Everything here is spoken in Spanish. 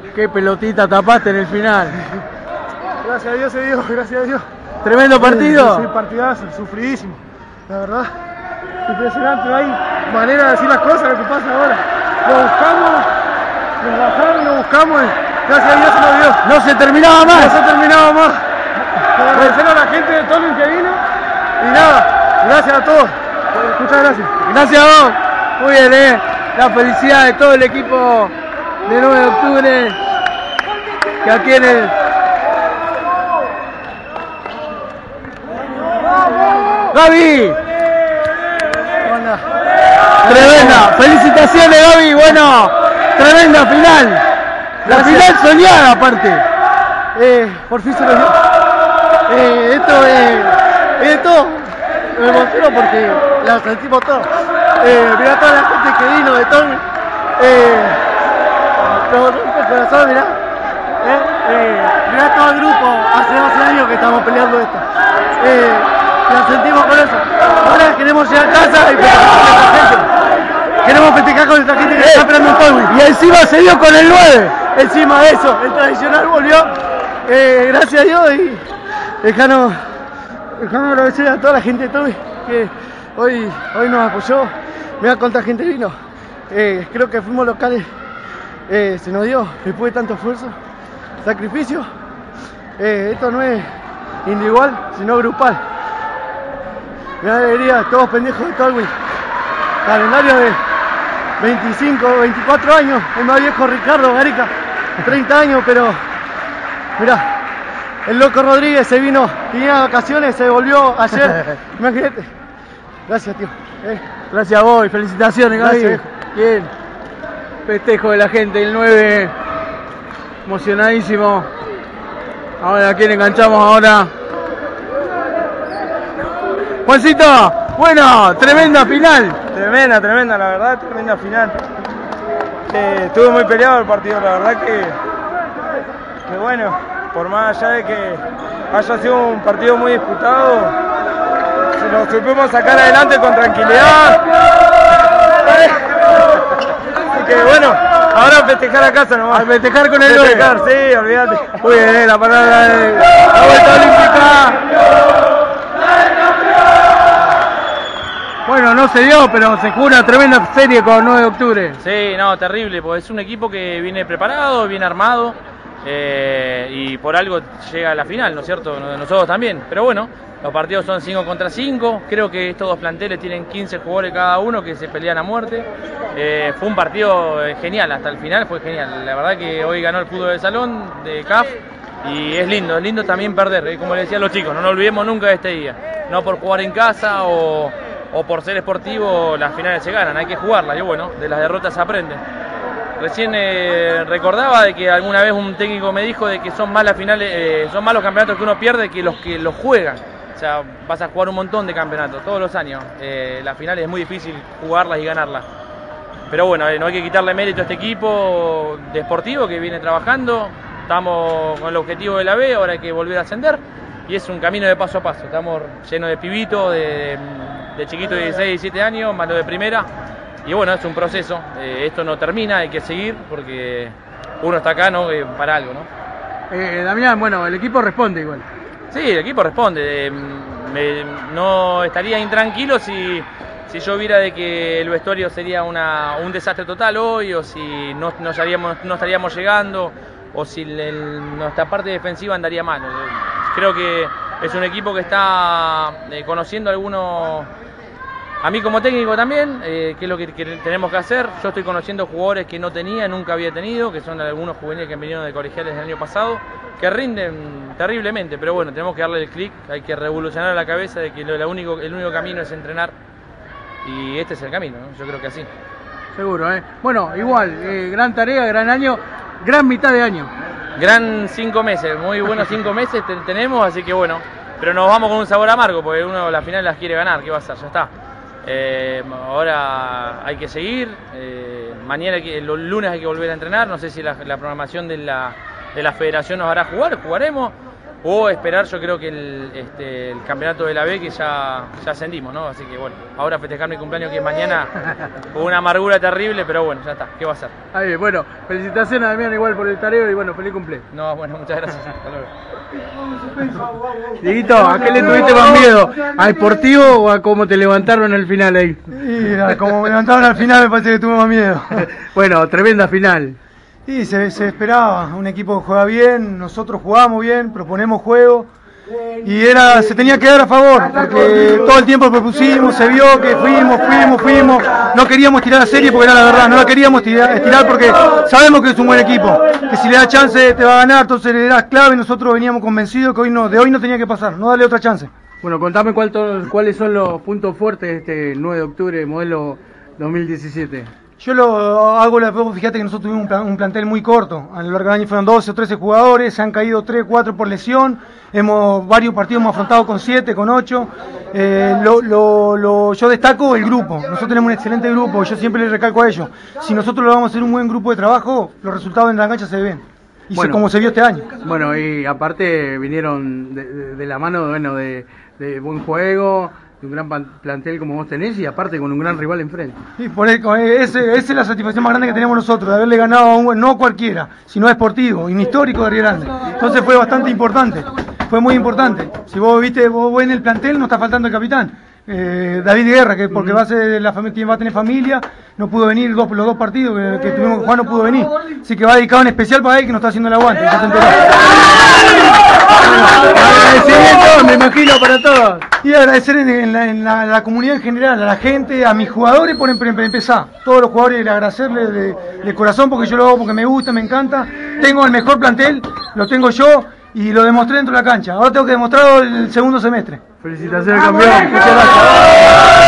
Qué pelotita tapaste en el final. Gracias a Dios se dio, gracias a Dios. Tremendo partido. Sí, partidazo, sufridísimo. La verdad, impresionante. No hay manera de decir las cosas, lo que pasa ahora. Lo buscamos, nos bajamos, lo buscamos y gracias a Dios se nos dio. No se terminaba más. No se terminaba más. Agradecer a la gente de Tolwyn que vino y nada, gracias a todos. Muchas gracias. Gracias a vos. Muy bien, la felicidad de todo el equipo de 9 de octubre que aquí en el... ¡Gaby! Tremenda, felicitaciones Gaby, bueno, tremenda final. La final soñada aparte. Por fin se lo dio. Esto me emociono porque la sentimos todos. Mirá toda la gente que vino de Tolwyn. Nos rompe el corazón, mirá. Mirá todo el grupo, hace 12 años que estamos peleando esto. La sentimos con eso. Ahora queremos llegar a casa y festejar con esta gente. Queremos festejar con esta gente que está esperando en Tolwyn. Y encima se dio con el 9. Encima de eso, el tradicional volvió. Gracias a Dios y dejamos agradecer a toda la gente de Tolwyn que hoy nos apoyó. Mirá cuánta gente vino. Creo que fuimos locales. Se nos dio después de tanto esfuerzo, sacrificio. Esto no es individual, sino grupal. Mirá la alegría, todos pendejos de Tolwyn. Calendario de 25, 24 años. El más viejo Ricardo Garica, 30 años, pero mirá. El loco Rodríguez se vino, tenía vacaciones, se volvió ayer. Imagínate. Gracias, tío. Gracias a vos y felicitaciones, Gaby. Gracias. Bien. Festejo de la gente, el 9. Emocionadísimo. Ahora, ¿a quién enganchamos ahora? Juancito, bueno, tremenda final. Tremenda, la verdad, tremenda final. Estuvo muy peleado el partido, la verdad que bueno, por más allá de que haya sido un partido muy disputado, nos supimos sacar adelante con tranquilidad. Así que bueno, ahora a festejar a casa nomás. A festejar con el 9. Festejar, sí, olvídate. Muy bien, la palabra de la vuelta olímpica. Bueno, no se dio, pero se jugó una tremenda serie con 9 de octubre. Sí, no, terrible, porque es un equipo que viene preparado, bien armado, y por algo llega a la final, ¿no es cierto? Nosotros también, pero bueno, los partidos son 5 contra 5, creo que estos dos planteles tienen 15 jugadores cada uno que se pelean a muerte. Fue un partido genial, hasta el final fue genial. La verdad que hoy ganó el fútbol de salón, de CAF, y es lindo también perder, como le decía a los chicos, no nos olvidemos nunca de este día, no por jugar en casa o por ser esportivo, las finales se ganan, hay que jugarlas y bueno, de las derrotas se aprende. Recién recordaba de que alguna vez un técnico me dijo de que son más las finales, son más los campeonatos que uno pierde que los juegan. O sea, vas a jugar un montón de campeonatos todos los años. Las finales es muy difícil jugarlas y ganarlas. Pero bueno, no hay que quitarle mérito a este equipo deportivo que viene trabajando. Estamos con el objetivo de la B, ahora hay que volver a ascender. Y es un camino de paso a paso. Estamos llenos de pibitos, de chiquitos de 16, 17 años, más lo de primera. Y bueno, es un proceso. Esto no termina, hay que seguir porque uno está acá, ¿no? Para algo, ¿no? Damián, bueno, el equipo responde igual. Sí, el equipo responde. No estaría intranquilo si yo viera de que el vestuario sería un desastre total hoy, o si no estaríamos llegando, o si nuestra parte defensiva andaría mal. Creo que es un equipo que está conociendo algunos, a mí como técnico también, qué es lo que tenemos que hacer. Yo estoy conociendo jugadores que no tenía, nunca había tenido, que son algunos juveniles que han venido de colegiales el año pasado, que rinden terriblemente, pero bueno, tenemos que darle el clic, hay que revolucionar la cabeza de que el único camino es entrenar, y este es el camino, ¿no? Yo creo que así. Seguro, ¿eh? Bueno, igual, gran tarea, gran año, gran mitad de año. Gran 5 meses, muy buenos 5 meses tenemos, así que bueno, pero nos vamos con un sabor amargo, porque uno las finales las quiere ganar, ¿qué va a hacer? Ya está. Ahora hay que seguir, mañana, los lunes hay que volver a entrenar, no sé si la programación de la federación nos hará jugar, jugaremos, o esperar, yo creo que el campeonato de la B, que ya ascendimos, ¿no? Así que bueno, ahora festejar mi cumpleaños, que es mañana, con una amargura terrible, pero bueno, ya está, ¿qué va a hacer? Ahí, bueno, felicitaciones a Damián igual por el tareo y bueno, feliz cumple. No, bueno, muchas gracias. Hasta luego. Dieguito, ¿a qué le tuviste más miedo? ¿A Sportivo o a cómo te levantaron al final ahí? Y como me levantaron al final me parece que tuve más miedo. Bueno, tremenda final. Y se esperaba, un equipo que juega bien, nosotros jugamos bien, proponemos juego y se tenía que dar a favor, porque todo el tiempo propusimos, se vio que fuimos, no queríamos tirar la serie porque era la verdad, no la queríamos estirar porque sabemos que es un buen equipo, que si le das chance te va a ganar, entonces le das clave y nosotros veníamos convencidos que de hoy no tenía que pasar, no darle otra chance. Bueno, contame cuáles son los puntos fuertes de este 9 de octubre modelo 2017. Yo lo hago, fíjate que nosotros tuvimos un plantel muy corto, a lo largo del año fueron 12 o 13 jugadores, se han caído 3 o 4 por lesión, varios partidos hemos afrontado con 7, con 8, yo destaco el grupo, nosotros tenemos un excelente grupo, yo siempre les recalco a ellos, si nosotros lo vamos a hacer un buen grupo de trabajo, los resultados en la cancha se ven, y bueno, como se vio este año. Bueno, y aparte vinieron de la mano de buen juego, de un gran plantel como vos tenés y aparte con un gran rival enfrente. Y por eso, esa es la satisfacción más grande que tenemos nosotros, de haberle ganado a no cualquiera, sino a Sportivo, un histórico de Río Grande. Entonces fue bastante importante, fue muy importante. Si vos vos en el plantel no está faltando el capitán, David Guerra, que porque va a tener familia, no pudo venir los dos partidos que tuvimos que jugar, no pudo venir. Así que va dedicado en especial para él que nos está haciendo el aguante. Ya se enteró. Agradecimiento, me imagino, para todos. Y agradecer en la comunidad en general, a la gente, a mis jugadores por empezar. Todos los jugadores, agradecerles de corazón porque yo lo hago porque me gusta, me encanta. Tengo el mejor plantel, lo tengo yo y lo demostré dentro de la cancha. Ahora tengo que demostrarlo el segundo semestre. Felicitaciones, campeón. Muchas gracias.